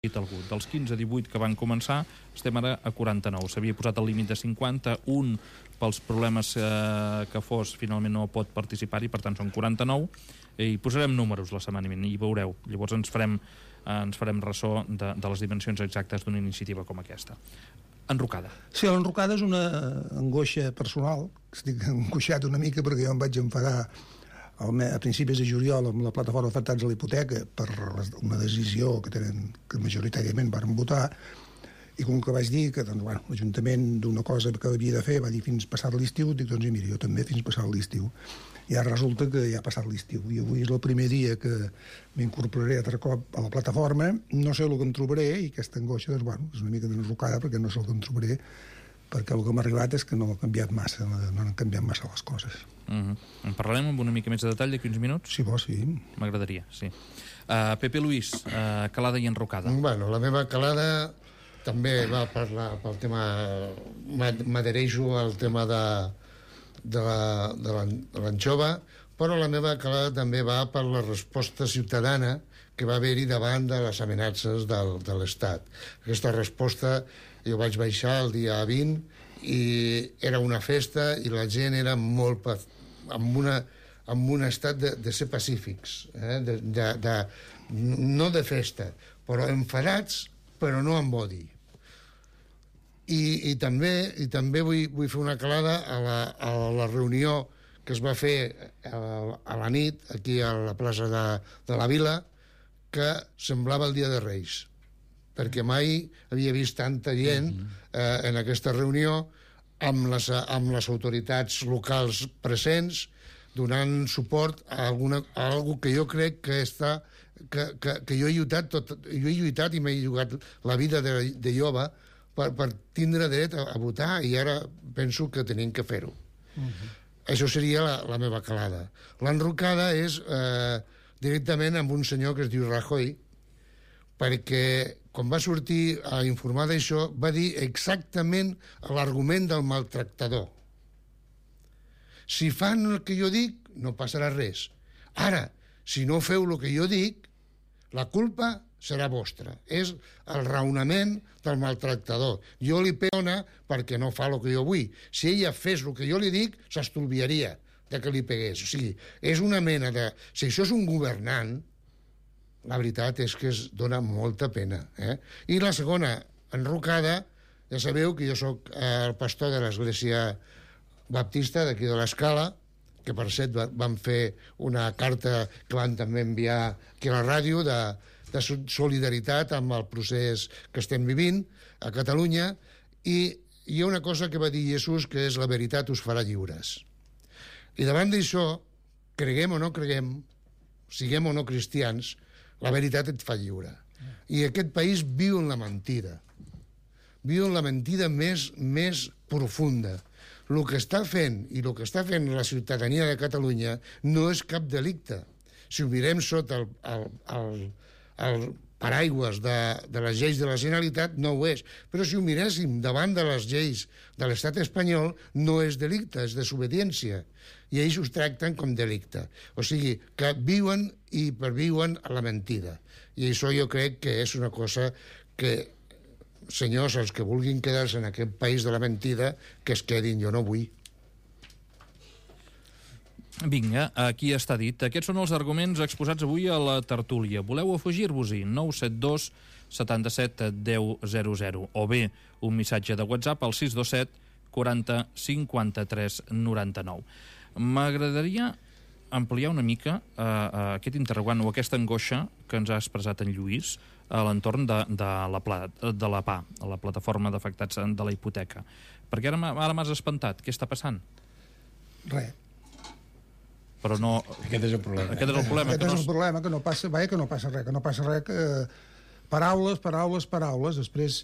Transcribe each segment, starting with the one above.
algú. Dels 15 a 18 que van començar, estem ara a 49. S'havia posat el límit de 50, un pels problemes que fos, finalment no pot participar-hi, per tant són 49, i posarem números la setmana vinent, i veureu. Llavors ens farem ressò de les dimensions exactes d'una iniciativa com aquesta. Enrocada. Sí, l'enrocada és una angoixa personal. Estic angoixat una mica perquè jo em vaig enfadar a principis de juliol amb la plataforma d'afectats a la hipoteca per una decisió que majoritàriament van votar, i com que vaig dir que l'Ajuntament d'una cosa que havia de fer va dir fins passat l'estiu, dic doncs mira, jo també fins passat l'estiu. I ara resulta que ja ha passat l'estiu i avui és el primer dia que m'incorporaré altre cop a la plataforma. No sé el que em trobaré i aquesta angoixa és una mica d'enrocada perquè no sé el que em trobaré, perquè el que m'ha arribat és que no ha canviat massa, no han canviat massa les coses. En parlarem amb una mica més de detall d'aquí uns minuts? Si vols, sí. M'agradaria, sí. Pepe Luis, calada i enrocada. Bueno, la meva calada també va pel tema... M'adhereixo al tema de l'anxova, però la meva calada també va per la resposta ciutadana que va haver-hi davant de les amenaces de l'Estat. Aquesta resposta, jo vaig baixar el dia 20 i era una festa i la gent era molt amb un estat de ser pacífics, no de festa, però enfadats, però no amb odi. I també vull fer una calada a la reunió que es va fer a la nit aquí a la plaça de la Vila, que semblava el dia de Reis, perquè mai havia vist tanta gent en aquesta reunió amb les autoritats locals presents, donant suport a algo que jo crec que jo he lluitat i m'he jugat la vida de jove per tindre dret a votar, i ara penso que tenim que fer-ho. Això seria la meva calada. L'enrocada és directament amb un senyor que es diu Rajoy, perquè quan va sortir a informar d'això va dir exactament l'argument del maltractador. Si fan el que jo dic, no passarà res. Ara, si no feu el que jo dic, la culpa serà vostra. És el raonament del maltractador. Jo li pegona perquè no fa el que jo vull. Si ella fes el que jo li dic, s'estolviaria de que li pegués. O sigui, és una mena de... Si això és un governant, la veritat és que es dona molta pena. I la segona, enrocada, ja sabeu que jo sóc el pastor de l'església baptista d'aquí de l'Escala, que per cert van fer una carta que van també enviar aquí a la ràdio de solidaritat amb el procés que estem vivint a Catalunya, i hi ha una cosa que va dir Jesús, que és la veritat us farà lliures. I davant d'això, creguem o no creguem, siguem o no cristians, la veritat et fa lliure. I aquest país viu en la mentida. Viu en la mentida més profunda. El que està fent i el que està fent la ciutadania de Catalunya no és cap delicte. Si ho mirem sota el paraigües de les lleis de la Generalitat, no ho és. Però si ho miréssim davant de les lleis de l'estat espanyol, no és delicte, és desobediència. I ells ho tracten com delicte. O sigui, que viuen i perviuen a la mentida. I això jo crec que és una cosa que, senyors, els que vulguin quedar-se en aquest país de la mentida, que es quedin, jo no vull. Vinga, aquí està dit. Aquests són els arguments exposats avui a la tertúlia. Voleu afegir-vos-hi? 972 77 10 00, o bé un missatge de WhatsApp al 627 40 53 99. M'agradaria ampliar una mica aquest interrogant o aquesta angoixa que ens ha expressat en Lluís a l'entorn de la PA, la plataforma d'afectats de la hipoteca. Perquè ara m'has espantat. Què està passant? Res. Però no... Aquest és el problema. Aquest és el problema, que no passa res, que paraules. Després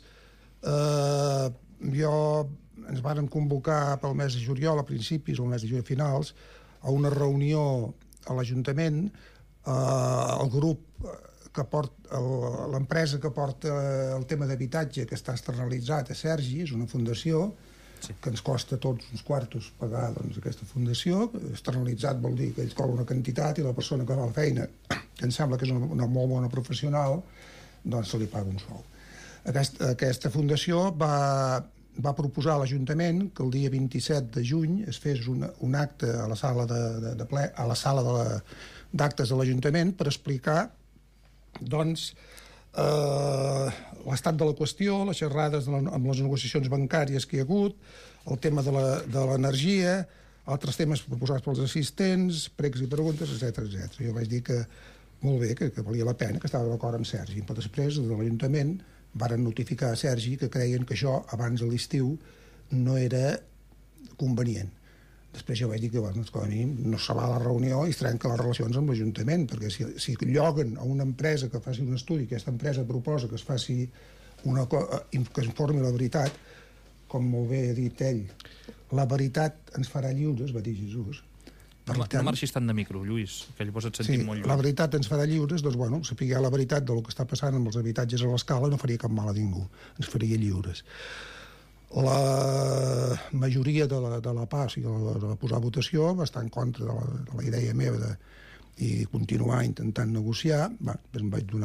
ens vàrem convocar pel mes de juliol, a principis, o el mes de juliol finals, a una reunió a l'Ajuntament, el grup que porta, l'empresa que porta el tema d'habitatge, que està externalitzat a Sergi, és una fundació, que ens costa tots uns quartos pagar aquesta fundació. Externalitzat vol dir que ells cobren una quantitat i la persona que fa la feina, que em sembla que és una molt bona professional, doncs se li paga un sou. Aquesta fundació va proposar a l'Ajuntament que el dia 27 de juny es fes un acte a la sala d'actes de l'Ajuntament per explicar doncs, l'estat de la qüestió, les xerrades amb les negociacions bancàries que hi ha hagut, el tema de l'energia, altres temes proposats pels assistents, pregs i preguntes, etc. Jo vaig dir que molt bé, que valia la pena, que estava d'acord amb Sergi. Però després, de l'Ajuntament, varen notificar a Sergi que creien que això, abans de l'estiu, no era convenient. Després jo vaig dir que, com a mínim, no se va a la reunió i es trenca les relacions amb l'Ajuntament, perquè si lloguen a una empresa que faci un estudi, aquesta empresa proposa que es faci que es informi la veritat, com molt bé ha dit ell, la veritat ens farà lliures, va dir Jesús. No marxis tant de micro, Lluís, que llavors et sentim molt lluny. La veritat ens farà lliures, doncs, bueno, saber la veritat del que està passant amb els habitatges a l'escala no faria cap mal a ningú, ens faria lliures. La majoria de la PA, o sigui, de posar a votació, va estar en contra de la idea meva i continuar intentant negociar. Després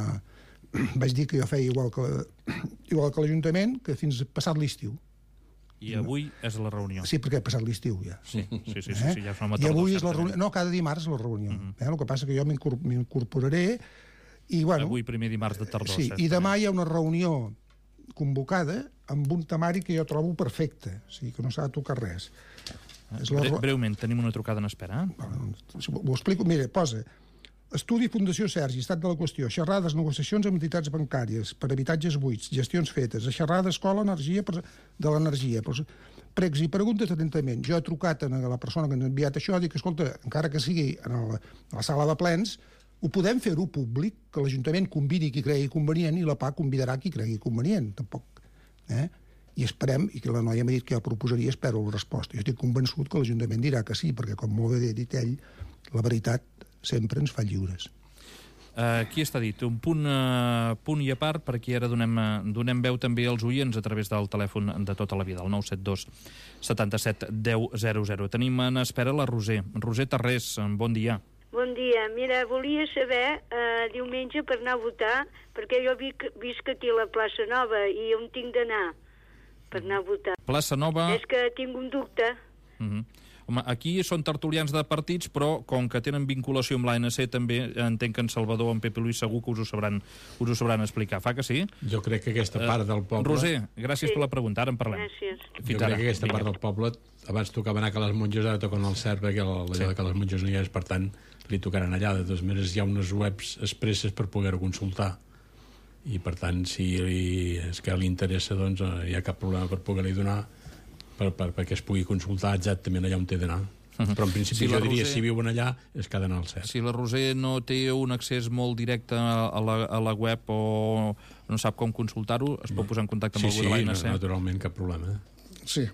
vaig dir que jo feia igual que l'Ajuntament, que fins passat l'estiu. I avui és la reunió. Sí, perquè ha passat l'estiu ja. Sí, ja fa una tarda. I avui és la reunió. No, cada dimarts és la reunió. El que passa que jo m'incorporaré i, bueno... Avui primer dimarts de tardor. Sí, i demà hi ha una reunió convocada amb un temari que jo trobo perfecte, o sigui que no s'ha de tocar res. Breument, tenim una trucada en espera. Ho explico. Mira, posa estudi Fundació Sergi, estat de la qüestió, xerrades, negociacions amb entitats bancàries per habitatges buits, gestions fetes, xerrada escola energia de l'energia, pregs i preguntes atentament. Jo he trucat a la persona que ens ha enviat això, dic, escolta, encara que sigui a la sala de plens, ho podem fer-ho públic, que l'Ajuntament convidi qui cregui convenient i la PA convidarà qui cregui convenient, tampoc. I esperem, i que la noia m'ha dit que jo proposaria, espero la resposta. Jo estic convençut que l'Ajuntament dirà que sí, perquè, com molt bé ha dit ell, la veritat sempre ens fa lliures. Aquí està dit, un punt i a part, perquè ara donem veu també als oients a través del telèfon de tota la vida, el 972 77 10 00. Tenim en espera la Roser. Roser Tarrés, bon dia. Bon dia. Mira, volia saber diumenge per anar a votar, perquè jo visc aquí a la Plaça Nova i on tinc d'anar per anar a votar. Plaça Nova... És que tinc un dubte. Home, aquí són tertulians de partits, però com que tenen vinculació amb l'ANC, també entenc que en Salvador, en Pepe Luis, segur que us ho sabran explicar. Fa que sí? Jo crec que aquesta part del poble... Roser, gràcies per la pregunta, ara en parlem. Gràcies. Jo crec que aquesta part del poble, abans tocava anar a Cales Monges, ara toquen al CERP, perquè allò de Cales Monges no hi és, per tant, li tocaran allà. De totes maneres, hi ha unes webs expresses per poder-ho consultar. I, per tant, si és que li interessa, doncs hi ha cap problema per poder-li donar perquè es pugui consultar exactament allà on té d'anar. Però en principi jo diria, si viuen allà, és que ha d'anar al CERP. Si la Roser no té un accés molt directe a la web o no sap com consultar-ho, es pot posar en contacte amb algú de l'ANC? Sí, naturalment, cap problema. Sí.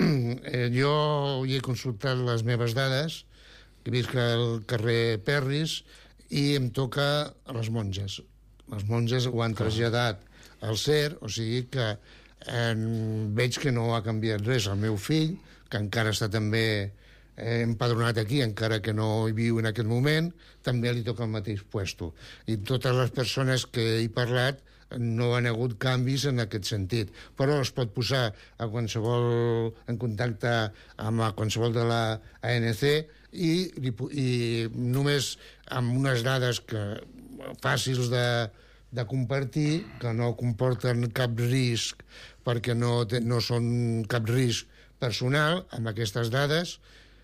Jo hi he consultat les meves dades, que visc al carrer Perris, i em toca a les monges. Les monges ho han traslladat al CER, o sigui que veig que no ha canviat res. El meu fill, que encara està també empadronat aquí, encara que no hi viu en aquest moment, també li toca el mateix puesto. I totes les persones que he parlat no han hagut canvis en aquest sentit. Però es pot posar en contacte amb qualsevol de la ANC i només amb unes dades fàcils de compartir, que no comporten cap risc perquè no són cap risc personal, amb aquestes dades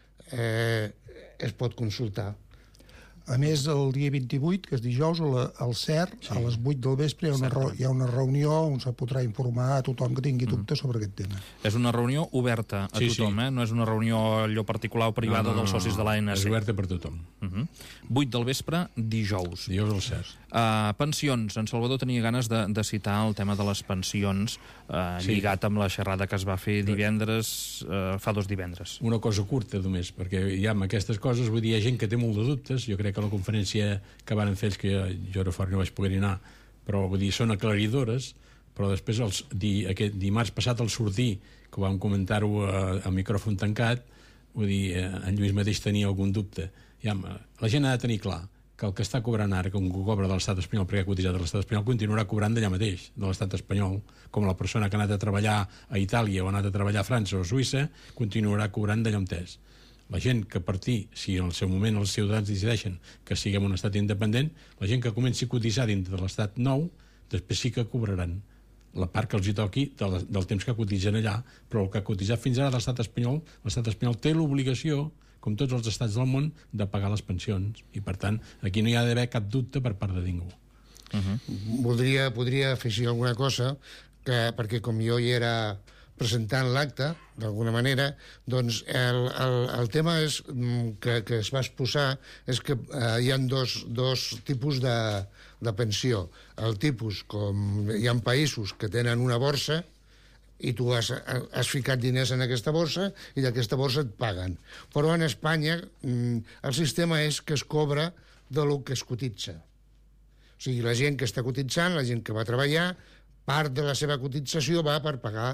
es pot consultar. A més, el dia 28, que és dijous, al CER, a les 8 del vespre, hi ha una reunió on se podrà informar a tothom que tingui dubtes sobre aquest tema. És una reunió oberta a tothom, no és una reunió allò particular o privada dels socis de l'ANC. És oberta per tothom. 8 del vespre, dijous. Dijous al CER. Pensions. En Salvador tenia ganes de citar el tema de les pensions lligat amb la xerrada que es va fer divendres, fa 2 divendres. Una cosa curta, només, perquè ja amb aquestes coses, vull dir, hi ha gent que té molt de dubtes. Jo crec que la conferència que van fer ells, que jo era fort no vaig poder anar, però vull dir, són aclaridores, però després aquest dimarts passat al sortir, que vam comentar-ho a micròfon tancat, vull dir, en Lluís mateix tenia algun dubte. Ja, la gent ha de tenir clar que el que està cobrant ara, com que cobra de l'estat espanyol perquè ha cotitzat de l'estat espanyol, continuarà cobrant d'allà mateix, de l'estat espanyol, com la persona que ha anat a treballar a Itàlia o ha anat a treballar a França o a Suïssa, continuarà cobrant d'allà on és. La gent que si en el seu moment els ciutadans decideixen que siguem un estat independent, la gent que comenci a cotitzar dintre de l'estat nou, després sí que cobraran la part que els hi toqui del temps que cotitzen allà, però el que ha cotitzat fins ara l'estat espanyol té l'obligació, com tots els estats del món, de pagar les pensions. I, per tant, aquí no hi ha d'haver cap dubte per part de ningú. Podria afegir alguna cosa, perquè com jo hi era presentant l'acte, d'alguna manera, doncs el tema que es va exposar és que hi ha dos tipus de pensió. El tipus, com hi ha països que tenen una borsa, i tu has ficat diners en aquesta borsa i d'aquesta borsa et paguen. Però en Espanya el sistema és que es cobra de lo que es cotitza. O sigui, la gent que està cotitzant, la gent que va treballar, part de la seva cotització va per pagar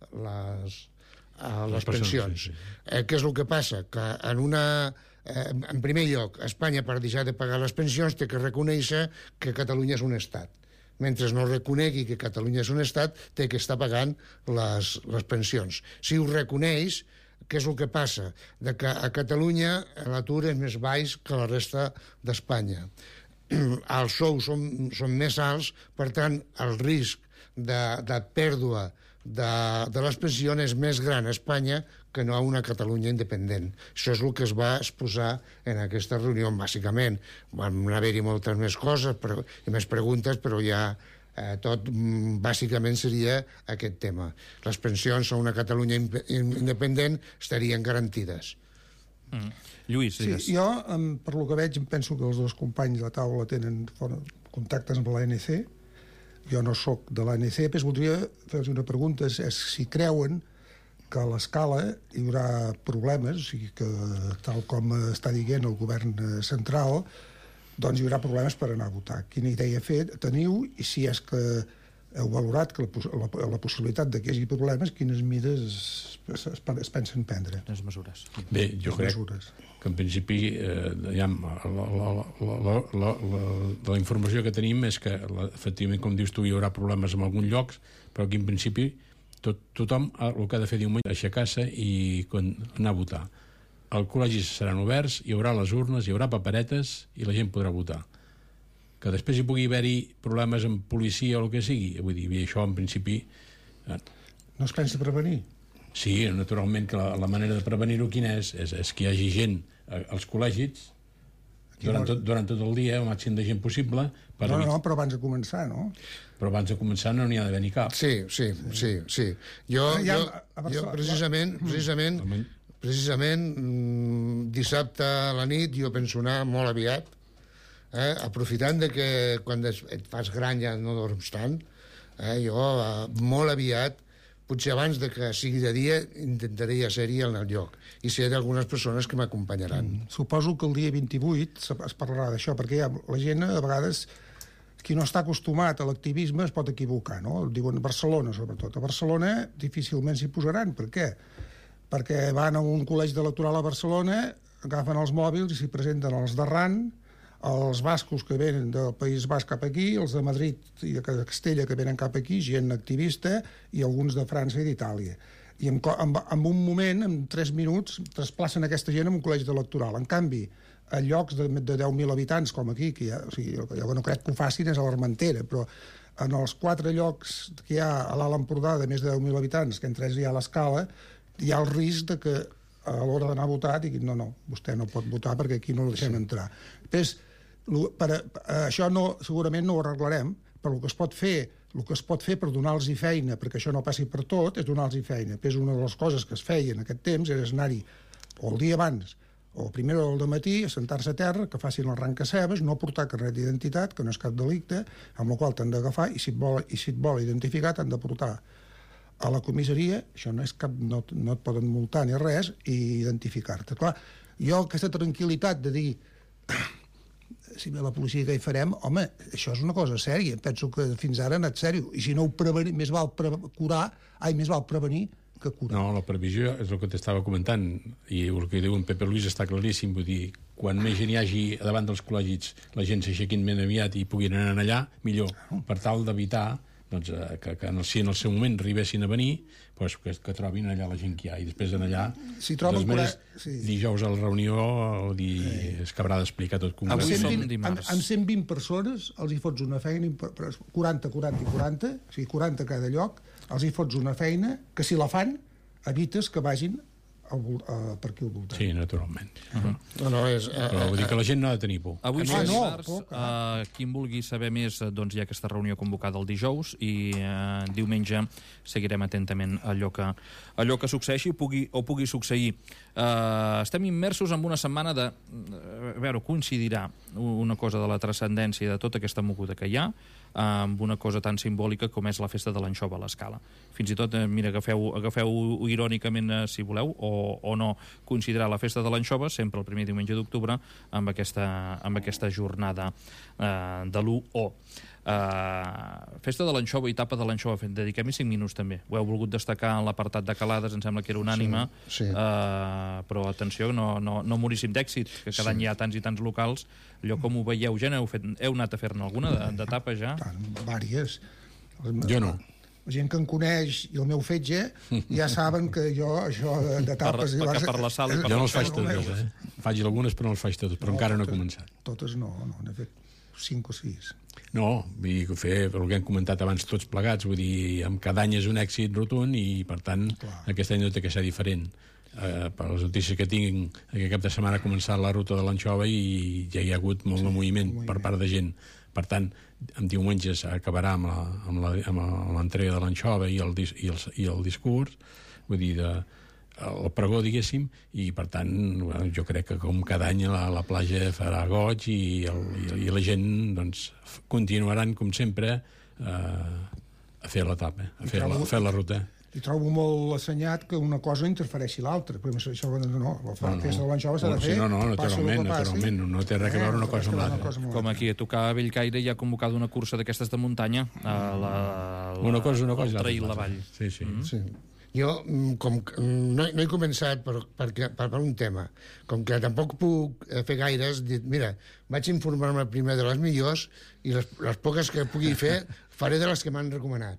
les pensions. Què és el que passa? Que en primer lloc, Espanya, per deixar de pagar les pensions, té que reconèixer que Catalunya és un estat. Mentre no reconegui que Catalunya és un estat, té que estar pagant les pensions. Si ho reconeix, què és el que passa? Que a Catalunya l'atur és més baix que la resta d'Espanya. Els sous són més alts, per tant, el risc de pèrdua de les pensions és més gran a Espanya que no a una Catalunya independent. Això és el que es va exposar en aquesta reunió, bàsicament. Van haver-hi moltes més coses i més preguntes, però ja tot bàsicament seria aquest tema. Les pensions a una Catalunya independent estarien garantides. Lluís, digues. Sí, jo, per lo que veig, em penso que els dos companys de la taula tenen contactes amb l'ANC. Jo no sóc de l'ANC, però voldria fer-vos una pregunta, és si creuen que a l'escala hi haurà problemes, o sigui que, tal com està dient el govern central, doncs hi haurà problemes per anar a votar. Quina idea teniu, i si és que heu valorat que la possibilitat que hi hagi problemes, quines mesures es pensen prendre? Quines mesures? Bé, jo crec que en principi la informació que tenim és que efectivament, com dius tu, hi haurà problemes en alguns llocs, però aquí en principi tothom el que ha de fer diumenge és aixecar-se i anar a votar. Els col·legis seran oberts, hi haurà les urnes, hi haurà paperetes i la gent podrà votar. Que després hi pugui haver-hi problemes amb policia o el que sigui, vull dir, això en principi... No es pensa prevenir? Sí, naturalment, que la manera de prevenir-ho quina és? És que hi hagi gent als col·legis durant tot el dia, el màxim de gent possible... No, però abans de començar, no? Però abans de començar no n'hi ha d'haver ni cap. Sí. Jo precisament, dissabte a la nit jo penso anar molt aviat, aprofitant que quan et fas gran ja no dorms tant, jo molt aviat, potser abans que sigui de dia, intentaré ja ser-hi al lloc i ser d'algunes persones que m'acompanyaran. Suposo que el dia 28 es parlarà d'això, perquè la gent, a vegades, qui no està acostumat a l'activisme es pot equivocar, no? Diuen Barcelona, sobretot. A Barcelona difícilment s'hi posaran. Per què? Perquè van a un col·legi electoral a Barcelona, agafen els mòbils i s'hi presenten els d'arran, els bascos que venen del País Basc cap aquí, els de Madrid i de Castella que venen cap aquí, gent activista, i alguns de França i d'Itàlia. I en un moment, en 3 minuts, trasplacen aquesta gent en un col·legi electoral. En canvi, a llocs de 10.000 habitants, com aquí, que jo no crec que ho facin, és a l'Armentera, però en els 4 llocs que hi ha a l'Alt Empordà de més de 10.000 habitants, que entre ells hi ha l'Escala, hi ha el risc de que a l'hora d'anar a votar diguin no, vostè no pot votar perquè aquí no el deixem entrar. Després, això segurament no ho arreglarem, però el que es pot fer per donar-los feina, perquè això no passi per tot, és donar-los feina. Però una de les coses que es feia en aquest temps era anar-hi o el dia abans o a primera hora del matí, a sentar-se a terra, que facin el arrenca-cebes, no portar carnet d'identitat, que no és cap delicte, amb el qual t'han d'agafar, i si et vol identificar t'han de portar a la comissaria, això no és cap, no et poden multar ni res, i identificar-te. Clar, jo aquesta tranquil·litat de dir si ve la policia que hi farem, home, això és una cosa sèria, penso que fins ara ha anat sèrio, i si no ho prevenir, més val prevenir que curar. No, la previsió és el que t'estava comentant, i el que diu en Pepe Luis està claríssim, vull dir, quan més gent hi hagi davant dels col·legis, la gent s'aixequin ben aviat i puguin anar allà, millor, per tal d'evitar doncs, que si en el seu moment arribessin a venir, doncs, que trobin allà la gent que hi ha. I després en allà, si troben dijous a la reunió, es acabarà d'explicar tot com Avui som dimarts. Amb 120 persones els hi fots una feina, 40, 40 i 40, o sigui, 40 a cada lloc, els hi fots una feina que si la fan, evites que vagin per aquí al voltant. Sí, naturalment. Però vull dir que la gent no ha de tenir por. Avui som dimarts, qui en vulgui saber més, doncs hi ha aquesta reunió convocada el dijous i diumenge seguirem atentament allò que succeeixi o pugui succeir. Estem immersos en una setmana de... A veure, coincidirà una cosa de la transcendència de tota aquesta moguda que hi ha amb una cosa tan simbòlica com és la festa de l'anxova a l'Escala. Fins i tot, mira, agafeu irònicament, si voleu, o no, coincidirà la festa de l'anxova sempre el primer diumenge d'octubre amb aquesta jornada de l'1O. Festa de l'anxova i tapa de l'anxova, dediquem-hi 5 minuts també. Ho heu volgut destacar en l'apartat de Calades, em sembla que era unànime, però atenció, no moríssim d'èxit, que cada any hi ha tants i tants locals. Allò com ho veieu, ja heu anat a fer-ne alguna de tapa ja? Vàries. Jo no. La gent que em coneix i el meu fetge ja saben que jo això de tapes... Per la sal i per jo no els faig totes, Faig algunes però no els faig totes, però encara no he començat. Totes no, n'he fet 5 o 6. No, vull dir, el que hem comentat abans tots plegats, vull dir, amb cada any és un èxit rotund i, per tant, aquest any no té que ser diferent. Per les notícies que tinc, aquest cap de setmana ha començat la ruta de l'anxova i ja hi ha hagut molt de moviment per part de gent. Per tant, en diumenges acabarà amb l'entrega de l'anxova i el discurs, vull dir, el pregó, diguéssim, i per tant jo crec que com cada any la platja farà goig i la gent doncs, continuaran com sempre a fer l'etapa, a fer la ruta. I trobo molt assenyat que una cosa interfereixi l'altra, però això no, la festa de l'anxova s'ha de fer. No, naturalment, no té res a veure una cosa amb l'altra. Com aquí a tocar a Bellcaire hi ha convocada una cursa d'aquestes de muntanya, una cosa, el Trail la Vall. Sí. Jo, com no he començat per un tema, com que tampoc puc fer gaires, dic, mira, vaig informar-me primer de les millors i les poques que pugui fer faré de les que m'han recomanat.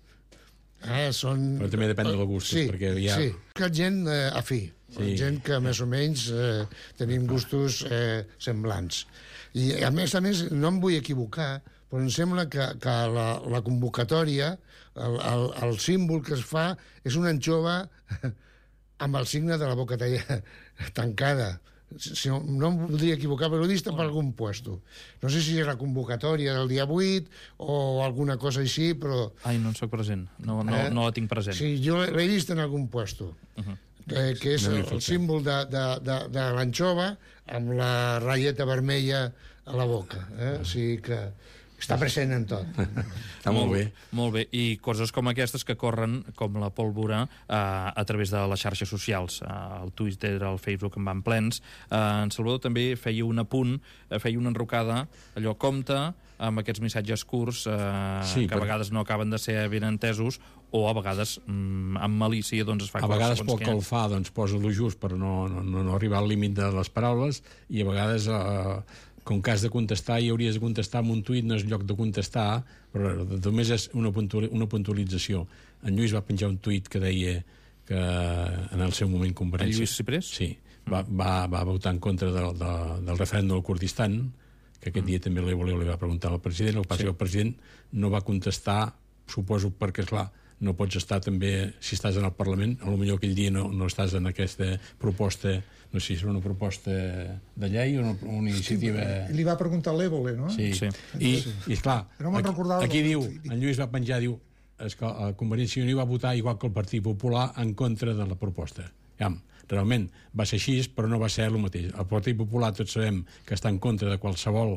Però també depèn del gust, perquè hi ha... Sí, que gent afí, gent que més o menys tenim gustos semblants. I a més, no em vull equivocar, però em sembla que la convocatòria, el símbol que es fa és una anxova amb el signe de la boca tancada. No em voldria equivocar, però l'he vist per algun puesto. No sé si és la convocatòria del dia 8 o alguna cosa així, però... Ai, no en soc present, no la tinc present. Sí, jo l'he vist en algun puesto, que és el símbol de l'anxova amb la ratlleta vermella a la boca. O sigui que està present en tot. Està molt bé. Molt bé. I coses com aquestes que corren com la pólvora a través de les xarxes socials. El Twitter, el Facebook en van plens. En Salvador també feia un apunt, feia una enrocada, allò compte amb aquests missatges curts que a vegades no acaben de ser ben entesos o a vegades amb malícia doncs es fa... A vegades pel que el fa doncs posa lo just per no arribar al límit de les paraules i a vegades... com que has de contestar i hauries de contestar amb un tuit, no és lloc de contestar, però només és una puntualització. En Lluís va penjar un tuit que deia que en el seu moment Convergència... En Lluís Ciprés? Sí, va votar en contra del referèndum del Kurdistan, que aquest dia també li va preguntar al president, el que passa que el president no va contestar, suposo perquè, esclar, no pots estar també, si estàs en el Parlament, potser aquell dia no estàs en aquesta proposta, no sé si és una proposta de llei o una iniciativa... Li va preguntar l'Évole, no? Sí. I esclar, aquí diu, en Lluís va penjar, diu, que Convergència i Unió va votar igual que el Partit Popular en contra de la proposta. Realment va ser així, però no va ser el mateix. El Partit Popular tots sabem que està en contra de qualsevol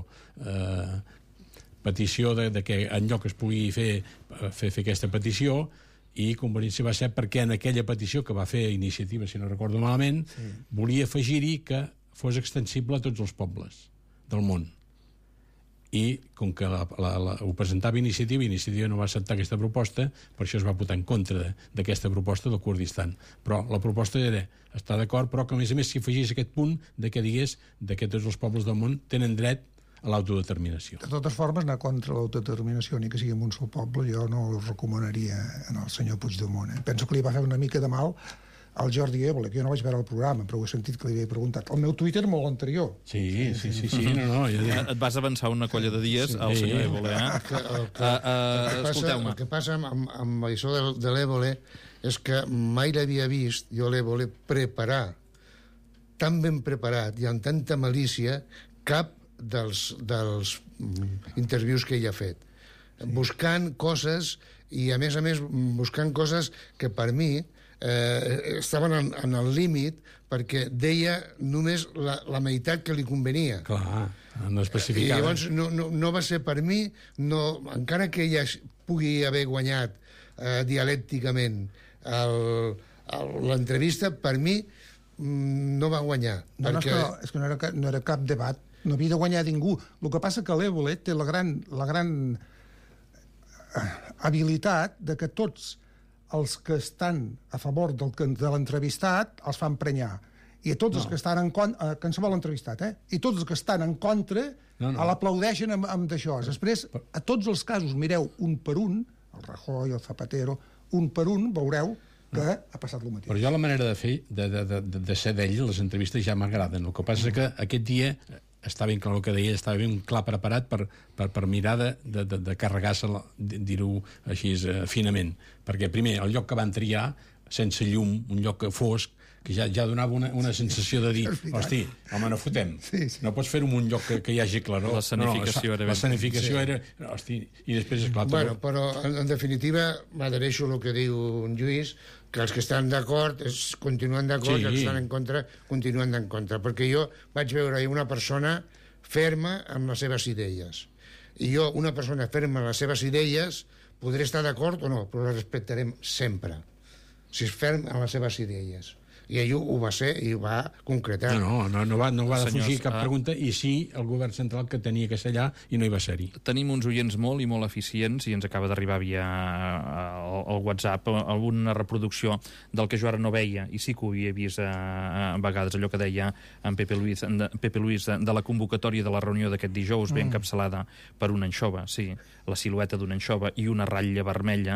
petició de que enlloc es pugui fer aquesta petició, i Convergència va ser perquè en aquella petició que va fer Iniciativa, si no recordo malament, volia afegir-hi que fos extensible a tots els pobles del món. i com que ho presentava Iniciativa no va acceptar aquesta proposta, per això es va votar en contra d'aquesta proposta del Kurdistan. Però la proposta era estar d'acord, però que a més s'hi afegís aquest punt de que digués que tots els pobles del món tenen dret a l'autodeterminació. De totes formes, anar contra l'autodeterminació, ni que sigui en un sol poble, jo no ho recomanaria al senyor Puigdemont. Penso que li va fer una mica de mal al Jordi Évole, que jo no vaig veure el programa, però ho he sentit que li havia preguntat. El meu Twitter molt anterior. Sí, no. Et vas avançar una colla de dies al senyor Évole, Escolteu-me. El que passa amb això de l'Évole és que mai l'havia vist, jo l'Évole, preparar, tan ben preparat i amb tanta malícia, cap dels intervius que ell ha fet. Buscant coses, i a més buscant coses que per mi estaven en el límit, perquè deia només la meitat que li convenia. Clar, no especificava. I llavors no va ser per mi, encara que ella pugui haver guanyat dialècticament l'entrevista, per mi no va guanyar. És que no era cap debat, no havia de guanyar ningú. El que passa que l'Évole té la gran habilitat de que tots els que estan a favor de l'entrevistat els fan prenyar. I a tots els que estan en contra, que en sabeu l'entrevistat, i tots els que estan en contra l'aplaudeixen amb d'això. Després, a tots els casos, mireu un per un, el Rajoy, el Zapatero, un per un, veureu que ha passat el mateix. Però jo la manera de fer, de ser d'ell, les entrevistes ja m'agraden. El que passa és que aquest dia està ben clar el que deia, estava ben clar preparat per mirar de carregar-se, dir-ho així finament. Perquè, primer, el lloc que van triar, sense llum, un lloc fosc, que ja donava una sensació de dir, hosti, home, no fotem. No pots fer-ho en un lloc que hi hagi claror. La escenificació era... Hosti, i després, esclar... Bueno, però, en definitiva, m'adhereixo al que diu en Lluís, que els que estan d'acord continuen d'acord i els que estan en contra continuen en contra. Perquè jo vaig veure una persona ferma amb les seves idees. I jo, una persona ferma amb les seves idees, podré estar d'acord o no, però la respectarem sempre. Si és ferm amb les seves idees. I ell ho va ser i ho va concretar. No va defugir cap pregunta, i sí el govern central que tenia que ser allà i no hi va ser-hi. Tenim uns oients molt i molt eficients i ens acaba d'arribar via el WhatsApp alguna reproducció del que jo ara no veia, i sí que ho havia vist a vegades, allò que deia en Pepe Luis de la convocatòria de la reunió d'aquest dijous, ben encapçalada per una anxova, sí, la silueta d'una anxova i una ratlla vermella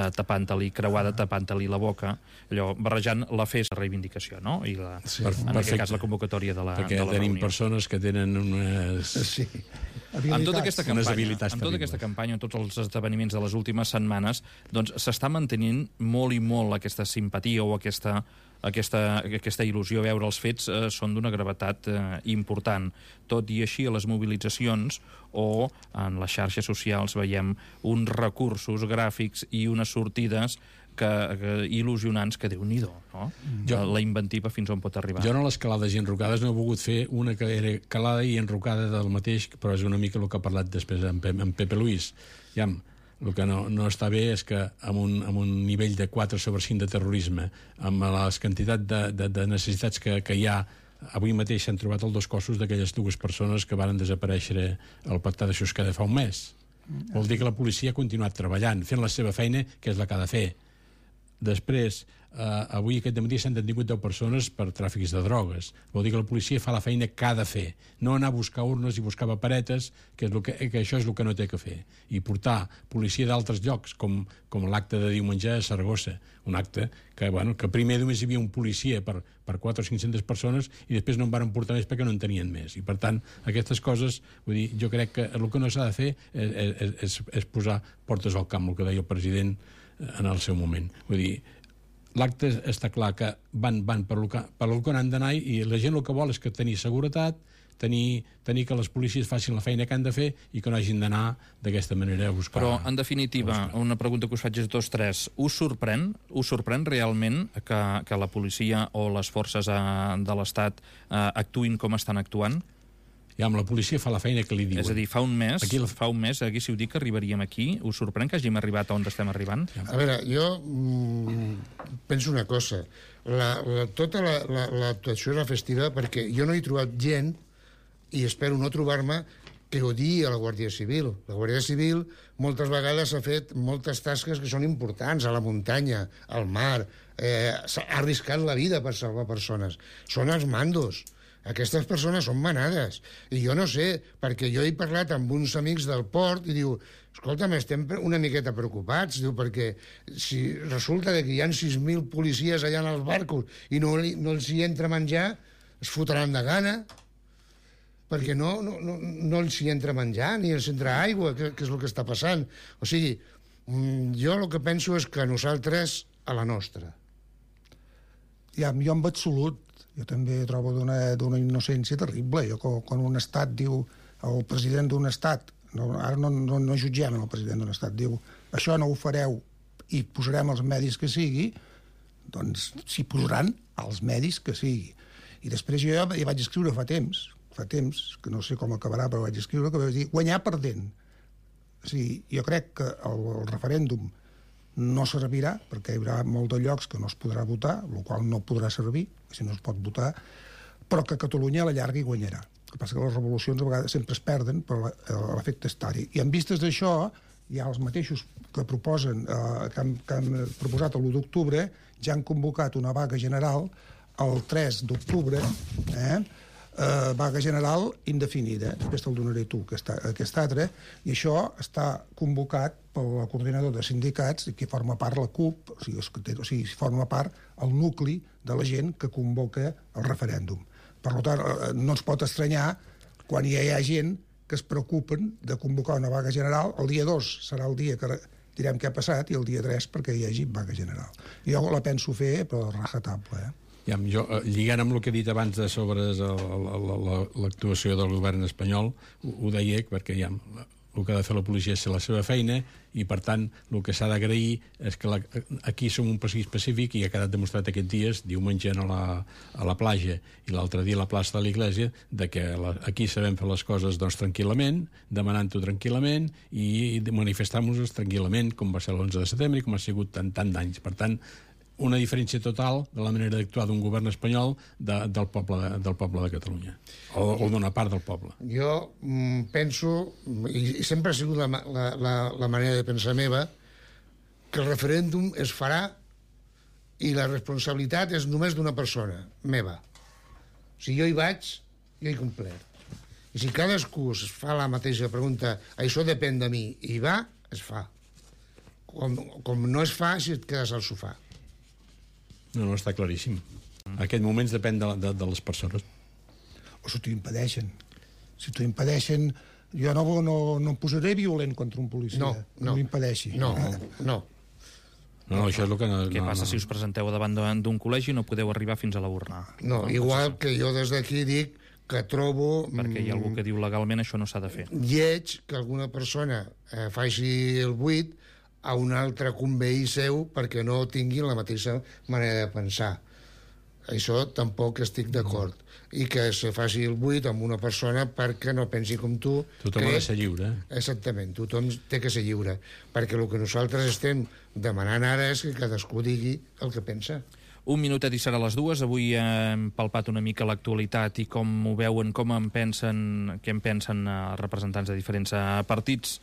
creuada tapant-li la boca, allò barrejant la festa reivindicació, no? I en aquest cas la convocatòria de la reunió. Perquè tenim persones que tenen unes... Sí. Amb tota aquesta campanya, amb tots els esdeveniments de les últimes setmanes, doncs s'està mantenint molt i molt aquesta simpatia o aquesta il·lusió a veure els fets són d'una gravetat important. Tot i així, a les mobilitzacions o en les xarxes socials veiem uns recursos gràfics i unes sortides il·lusionants que Déu-n'hi-do, no? La inventiva fins on pot arribar. Jo en les calades i enrocades no he volgut fer una que era calada i enrocada del mateix, però és una mica el que ha parlat després en Pepe Luis. El que no està bé és que amb un nivell de 4/5 de terrorisme, amb les quantitats de necessitats que hi ha, avui mateix s'han trobat els 2 cossos d'aquelles 2 persones que varen desaparèixer al pacte de Xusqueda fa un mes. Vol dir que la policia ha continuat treballant, fent la seva feina, que és la que ha de fer. Després, avui aquest dematí s'han detingut 10 persones per tràfics de drogues. Vol dir que la policia fa la feina que ha de fer. No anar a buscar urnes i buscar paperetes, que això és el que no té que fer. I portar policia d'altres llocs, com l'acte de diumenge a Saragossa. Un acte que primer només hi havia un policia per 400 o 500 persones i després no en van portar més perquè no en tenien més. I per tant, aquestes coses, vull dir, jo crec que el que no s'ha de fer és posar portes al camp, el que deia el president en el seu moment. Vull dir, l'acte està clar que van per el que han d'anar i la gent el que vol és que tenir seguretat, tenir que les policies facin la feina que han de fer i que no hagin d'anar d'aquesta manera a buscar... Però, en definitiva, una pregunta que us faig a tots tres. Us sorprèn realment que la policia o les forces de l'Estat actuïn com estan actuant? Ja, amb la policia fa la feina que li diuen. És a dir, fa un mes, haguéssiu dit que arribaríem aquí. Us sorprèn que hàgim arribat on estem arribant? A veure, jo penso una cosa. Tota l'actuació era festiva perquè jo no he trobat gent, i espero no trobar-me, que odia la Guàrdia Civil. La Guàrdia Civil moltes vegades ha fet moltes tasques que són importants a la muntanya, al mar, s'ha arriscat la vida per salvar persones. Són els mandos. Aquestes persones són manades. I jo no sé, perquè jo he parlat amb uns amics del port i diu, escolta'm, estem una miqueta preocupats, diu, perquè si resulta que hi ha 6.000 policies allà en els barcos i no els hi entra menjar, es fotran de gana, perquè no els hi entra menjar ni els entra aigua, que és el que està passant. O sigui, jo el que penso és que nosaltres a la nostra. Ja, jo en absolut, jo també trobo d'una innocència terrible. Jo, quan un estat diu, el president d'un estat, ara no jutgem el president d'un estat, diu, això no ho fareu i posarem els medis que sigui, doncs s'hi posaran els medis que sigui. I després jo hi vaig escriure fa temps, que no sé com acabarà, però vaig escriure, que vaig dir, guanyar perdent. O sigui, jo crec que el referèndum no servirà, perquè hi haurà molt de llocs que no es podrà votar, el qual no podrà servir, si no es pot votar, però que Catalunya a la llarga hi guanyarà. El que passa que les revolucions a vegades sempre es perden per l'efecte estari. I en vistes d'això, hi ha els mateixos que proposen, que han proposat l'1 d'octubre, ja han convocat una vaga general el 3 d'octubre, vaga general indefinida, després te'l donaré tu, aquest altre, i això està convocat pel coordinador de sindicats, i que forma part la CUP, o sigui, forma part el nucli de la gent que convoca el referèndum. Per tant, no ens pot estranyar quan hi ha gent que es preocupen de convocar una vaga general. El dia 2 serà el dia que direm què ha passat i el dia 3 perquè hi hagi vaga general. Jo la penso fer, però rajatabla, Jo, lligant amb el que he dit abans sobre l'actuació del govern espanyol, ho deia perquè el que ha de fer la policia és fer la seva feina i, per tant, el que s'ha d'agrair és que aquí som un país pacífic i ha quedat demostrat aquests dies, diumenge a la platja i l'altre dia a la plaça de l'Església, que aquí sabem fer les coses tranquil·lament, demanant-ho tranquil·lament i manifestar-nos tranquil·lament, com va ser l'11 de setembre i com ha sigut tant d'anys. Per tant, una diferència total de la manera d'actuar d'un govern espanyol del poble de Catalunya, o d'una part del poble. Jo penso, i sempre ha sigut la manera de pensar meva, que el referèndum es farà i la responsabilitat és només d'una persona, meva. Si jo hi vaig, jo he complert. I si cadascú es fa la mateixa pregunta, això depèn de mi, i va, es fa. Com no es fa, si et quedes al sofà. No, està claríssim. Aquest moment depèn de les persones. O si t'ho impedeixen. Si t'ho impedeixen, jo no em posaré violent contra un policia. No l'impedeixi. No. Això és el que no... Què passa si us presenteu davant d'un col·legi i no podeu arribar fins a la urna? No, igual que jo des d'aquí dic que trobo... Perquè hi ha algú que diu legalment això no s'ha de fer. Lleig que alguna persona faci el buit a un altre conveí seu perquè no tingui la mateixa manera de pensar. Això tampoc estic d'acord. I que se faci el buit amb una persona perquè no pensi com tu. Tothom ha de ser lliure. Exactament, tothom té que ser lliure. Perquè el que nosaltres estem demanant ara és que cadascú digui el que pensa. Un minutet i serà a les 2. Avui hem palpat una mica l'actualitat i com ho veuen, què en pensen representants de diferents partits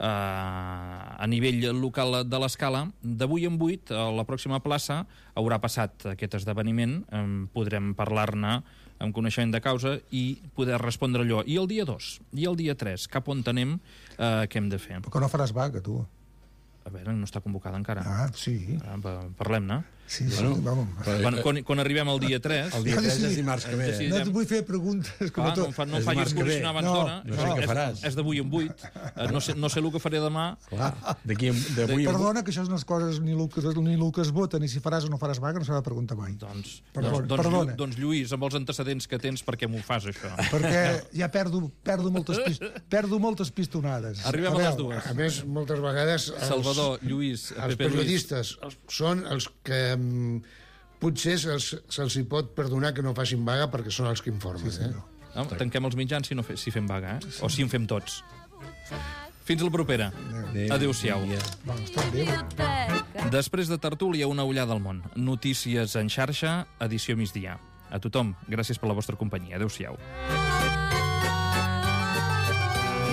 a nivell local de l'Escala. D'avui en 8, a la pròxima plaça, haurà passat aquest esdeveniment, podrem parlar-ne amb coneixement de causa i poder respondre allò. I el dia 2, i el dia 3, cap on anem, què hem de fer? Però que no faràs vaga, tu. A veure, no està convocada encara. Sí. Parlem-ne. Sí, vamos. Quan arribem al dia 3... El dia 3 és dimarts que ve. No et vull fer preguntes. No facis posicionar abans d'hora. No sé què faràs. És d'avui en 8. No sé el que faré demà. Perdona, que això és unes coses ni el que es vota, ni si faràs o no faràs vaga, no s'ha de preguntar mai. Perdona. Doncs, Lluís, amb els antecedents que tens, per què m'ho fas, això? Perquè ja perdo moltes pistonades. Arribem a les 2. A més, moltes vegades... Salvador, Lluís, els periodistes són els que potser se'ls hi pot perdonar que no facin vaga perquè són els que informen. Tanquem els mitjans si fem vaga, o si en fem tots. Fins la propera. Adéu-siau. Després de Tertúlia, una ullada al món. Notícies en xarxa, edició migdia. A tothom, gràcies per la vostra companyia. Adéu-siau.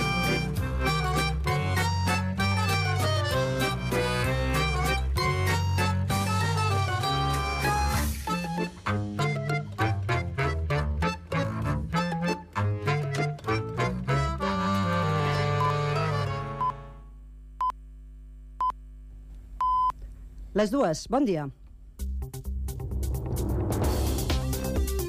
Les dues. Bon dia.